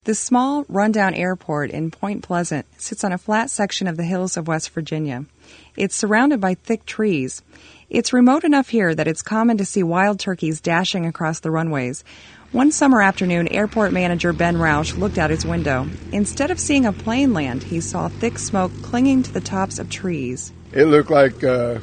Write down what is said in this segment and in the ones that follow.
The small, rundown airport in Point Pleasant sits on a flat section of the hills of West Virginia. It's surrounded by thick trees. It's remote enough here that it's common to see wild turkeys dashing across the runways. One summer afternoon, airport manager Ben Rausch looked out his window. Instead of seeing a plane land, he saw thick smoke clinging to the tops of trees. It looked like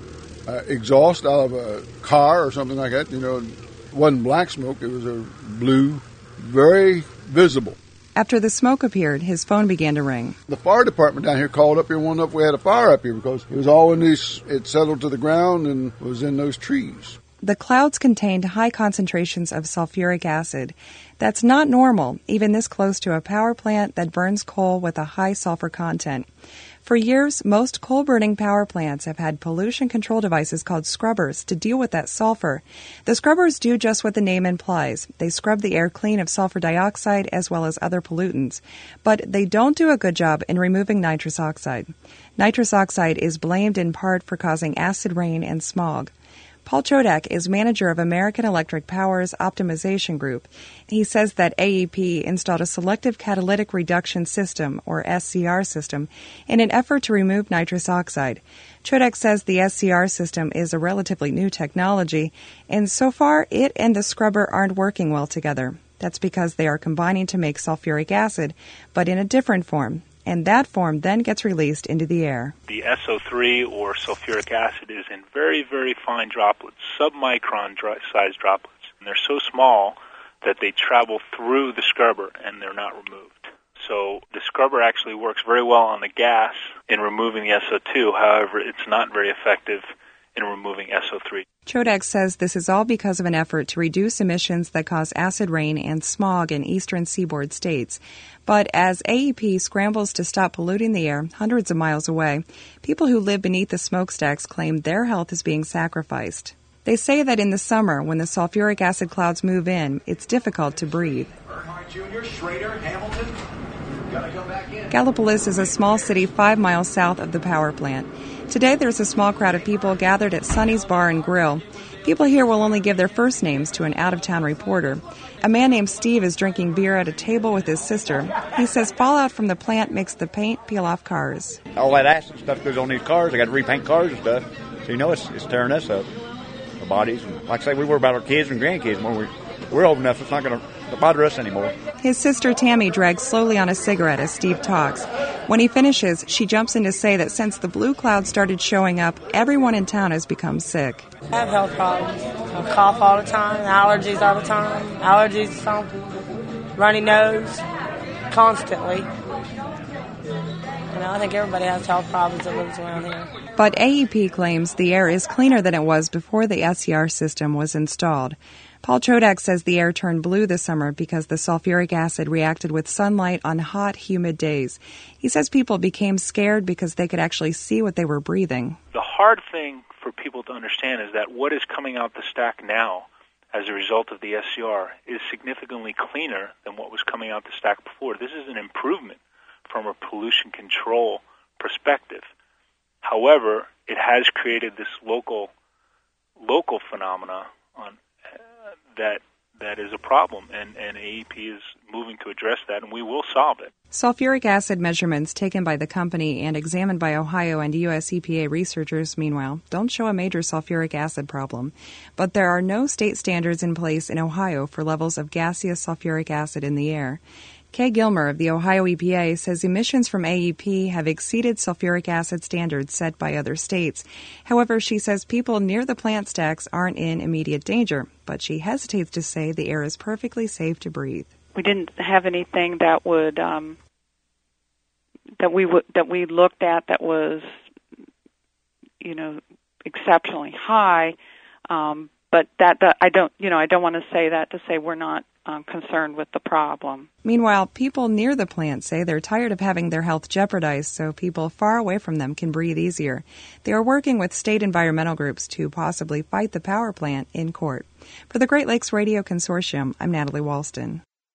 exhaust out of a car or something like that. You know, it wasn't black smoke, it was a blue, very visible. After the smoke appeared, his phone began to ring. The fire department down here called up here and wanted to know if we had a fire up here because it was all in these, it settled to the ground and was in those trees. The clouds contained high concentrations of sulfuric acid. That's not normal, even this close to a power plant that burns coal with a high sulfur content. For years, most coal-burning power plants have had pollution control devices called scrubbers to deal with that sulfur. The scrubbers do just what the name implies. They scrub the air clean of sulfur dioxide as well as other pollutants. But they don't do a good job in removing nitrous oxide. Nitrous oxide is blamed in part for causing acid rain and smog. Paul Chodak is manager of American Electric Power's Optimization Group. He says that AEP installed a selective catalytic reduction system, or SCR system, in an effort to remove nitrous oxide. Chodak says the SCR system is a relatively new technology, and so far it and the scrubber aren't working well together. That's because they are combining to make sulfuric acid, but in a different form. And that form then gets released into the air. The SO3, or sulfuric acid, is in very, very fine droplets, sub-micron size droplets. And they're so small that they travel through the scrubber and they're not removed. So the scrubber actually works very well on the gas in removing the SO2. However, it's not very effective in removing SO3. Chodak says this is all because of an effort to reduce emissions that cause acid rain and smog in eastern seaboard states. But as AEP scrambles to stop polluting the air hundreds of miles away, people who live beneath the smokestacks claim their health is being sacrificed. They say that in the summer, when the sulfuric acid clouds move in, it's difficult to breathe. Jr., Schrader, Hamilton, gotta come back in. Gallipolis is a small city 5 miles south of the power plant. Today there's a small crowd of people gathered at Sonny's Bar and Grill. People here will only give their first names to an out-of-town reporter. A man named Steve is drinking beer at a table with his sister. He says fallout from the plant makes the paint peel off cars. All that acid stuff goes on these cars. They got to repaint cars and stuff. So, you know, it's tearing us up, our bodies. And like I say, we worry about our kids and grandkids when we're old enough. It's not going to bother us anymore. His sister Tammy drags slowly on a cigarette as Steve talks. When he finishes, she jumps in to say that since the blue cloud started showing up, everyone in town has become sick. I have health problems. I cough all the time, allergies all the time, allergies to something, runny nose, constantly. You know, I think everybody has health problems that lives around here. But AEP claims the air is cleaner than it was before the SCR system was installed. Paul Chodak says the air turned blue this summer because the sulfuric acid reacted with sunlight on hot, humid days. He says people became scared because they could actually see what they were breathing. The hard thing for people to understand is that what is coming out the stack now as a result of the SCR is significantly cleaner than what was coming out the stack before. This is an improvement from a pollution control perspective. However, it has created this local phenomena that is a problem, and AEP is moving to address that, and we will solve it. Sulfuric acid measurements taken by the company and examined by Ohio and U.S. EPA researchers, meanwhile, don't show a major sulfuric acid problem. But there are no state standards in place in Ohio for levels of gaseous sulfuric acid in the air. Kay Gilmer of the Ohio EPA says emissions from AEP have exceeded sulfuric acid standards set by other states. However, she says people near the plant stacks aren't in immediate danger, but she hesitates to say the air is perfectly safe to breathe. We didn't have anything that would that we looked at that was, you know, exceptionally high. But I don't want to say that to say we're not concerned with the problem. Meanwhile, people near the plant say they're tired of having their health jeopardized so people far away from them can breathe easier. They are working with state environmental groups to possibly fight the power plant in court. For the Great Lakes Radio Consortium, I'm Natalie Walston.